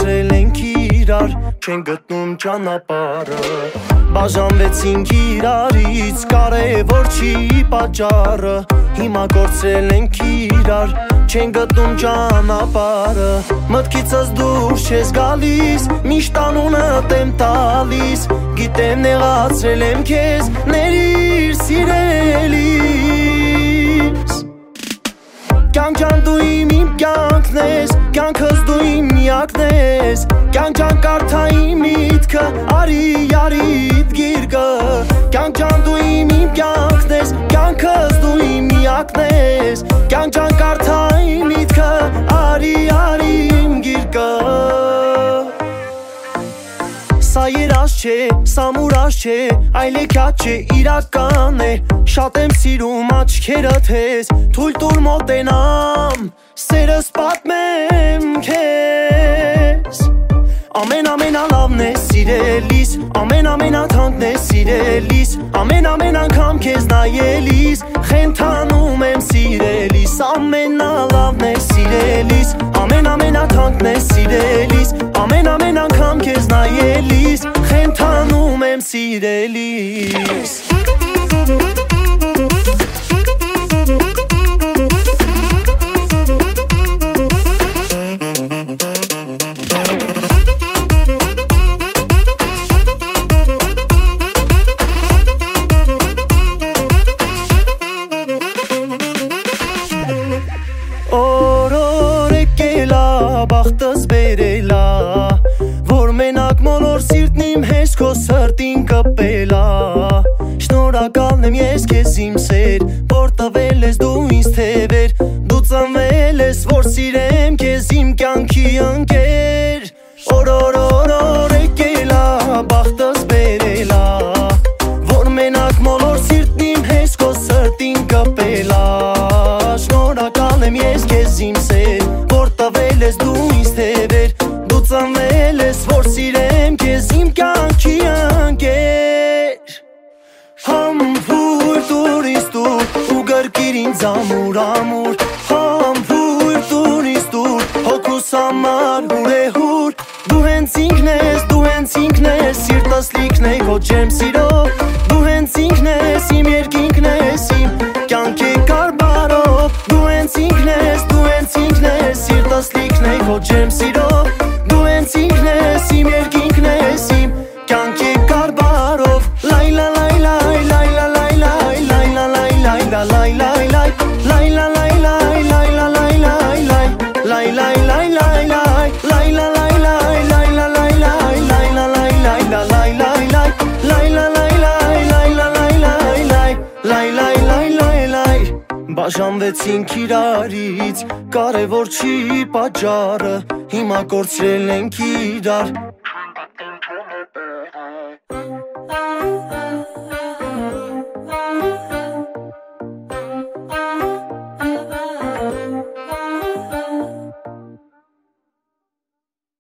կորցրել ենք իրար, չեն գտնում ճանապարհը, բաժանվեցինք իրարից, կարևոր չի պատճառը, հիմա կորցրել ենք իրար, չեն գտնում ճանապարհը, մտքիցս դուրս չես գալիս, միշտ անունդ եմ տալիս, գիտեմ նեղացրել եմ քեզ, ներիր սիրելիս, կյանքան դու իմ կյանքն ես, կյանքս դու իմ միակն ես, կյանքան կարդա իմ միտքը, արի գիրկը, կյանքան դու իմ կյանքն ես, կյանքս դու իմ միակն ես, կյանքան կարդա իմ միտքը, արի իմ գիրկը, սա երազ չէ, սա մուրազ չէ, այլեքյաց չէ, իրական է, շատ եմ սիրում աչքերդ ես, թույլ տուր մոտենամ, սերս պատմեմ քեզ, ամենալավն է սիրելիս, ամենաթանկն է սիրելիս, ամեն անգամ քեզ նայելիս, խենթանում եմ սիրելիս, ամենալավն է սիրելիս, ամենաթանկն է սիրելիս, ամեն անգամ քեզ նայելիս, խենթանում եմ սիրելիս, Օրոր եկելա, բախտս բերելա, որ մենակ մոլոր սիրտն իմ հեշտ քո սրտին կպելա, շնորհակալն եմ ես քեզ իմ սեր, որ տվել ես դու ինձ թևեր, դու ծնվել ես, որ սիրեմ քեզ իմ կյանքի ընկեր, օրոր եկելա, բախտս բերելա, որ մենակ մոլոր սիրտն իմ հեշտ քո սրտին կպելա, շնորհակալ եմ ես քեզ իմ սեր, որ տվել ես դու ինձ թևեր, դու ծնվել ես, որ սիրեմ քեզ իմ կյանքի ընկեր, համբույր տուր ինձ տուր, ու գրկիր ինձ ամուր, համբույր տուր ինձ տուր, հոգուս համար հուր, դու հենց ինքն ես, սիրտս լիքն է քո ջերմ սիրով, դու հենց ինքն ես, իմ երկինքն ես, իմ կյանքի կարբարով, դու հենց ինքն ես, սիրտս լիքն է քո ջերմ սիրով, դու հենց ինքն ես, իմ երկինքն ես, իմ կյանքի կարբարով, լայ լայ լայ լայ լայ լայ լայ լայ լայ լայ լայ լայ բաժանվեցինք իրարից, կարևոր չի պատճառը, հիմա կորցրել ենք իրար,